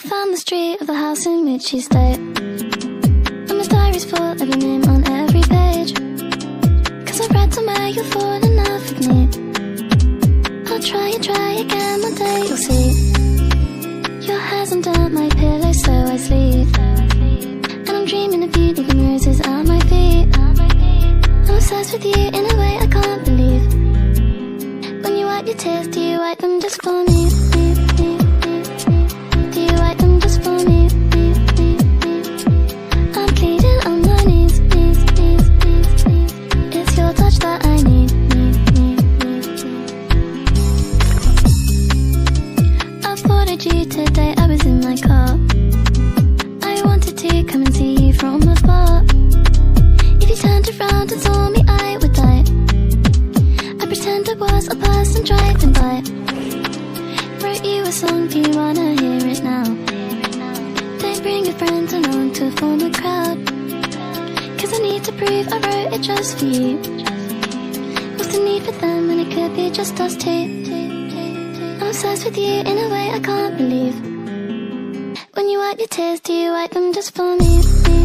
found the street of the house in which you stay, and my diary's full of your name on every page. Cause I've read somewhere you'll fall in love with me. I'll try and try again, one day you'll see. Your hair's under my pillow so I sleep, and I'm dreaming of you leaving roses at my feet. I'm obsessed with you in a way I can't believe. When you wipe your tears, do you wipe them just for me? Do you wipe them just for me? I'm pleading on my knees. It's your touch that I need. I spotted you today, I was in my car. I wanted to come and see you from afar. If you turned around and saw me, I would die. I pretend I was a person driving by. Wrote you a song, do you wanna hear it now? Don't bring your friends along to form a crowd, cause I need to prove I wrote it just for you. What's the need for them when it could be just us two? I'm obsessed with you in a way I can't believe. When you wipe your tears, do you wipe them just for me?